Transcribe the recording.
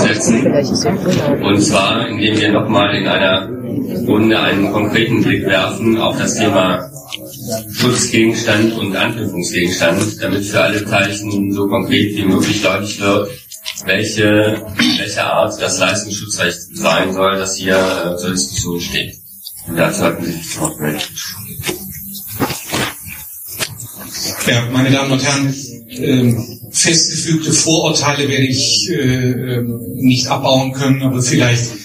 setzen. Und zwar, indem wir nochmal in einer Runde einen konkreten Blick werfen auf das Thema Schutzgegenstand und Anknüpfungsgegenstand, damit für alle Beteiligten so konkret wie möglich deutlich wird, welche Art das Leistungsschutzrecht sein soll, das hier zur Diskussion steht. Und dazu hatten Sie sich das Wort gemeldet. Ja, meine Damen und Herren, festgefügte Vorurteile werde ich nicht abbauen können, aber vielleicht